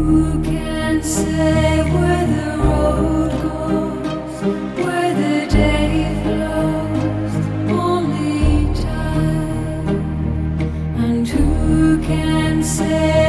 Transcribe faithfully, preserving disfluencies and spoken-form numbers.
Who can say where the road goes, where the day flows? Only time. And who can say